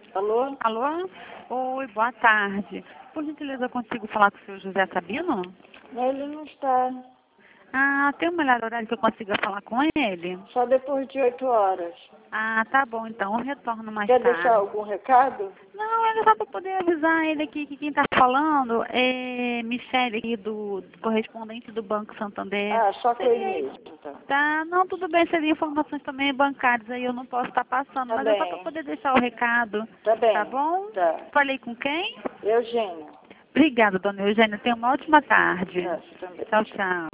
Alô? Alô? Oi, boa tarde. Por gentileza, eu consigo falar com o senhor José Sabino? Ele não está. Ah, tem um melhor horário que eu consiga falar com ele? Só depois de 8 horas. Ah, tá bom, então eu retorno mais Quer tarde. deixar algum recado? Não, é só para poder avisar ele aqui que quem está falando é Michele, aqui do correspondente do Banco Santander. Ah, só com ele Seria mesmo, então. Tá, não, tudo bem, seria informações também bancárias, aí eu não posso estar passando, Tá mas é só para bem. poder deixar o recado, Tá bem. tá bom? Tá. Falei com quem? Eugênia. Obrigada, dona Eugênia, tenha uma ótima tarde. Tá, você também. Tchau, tchau.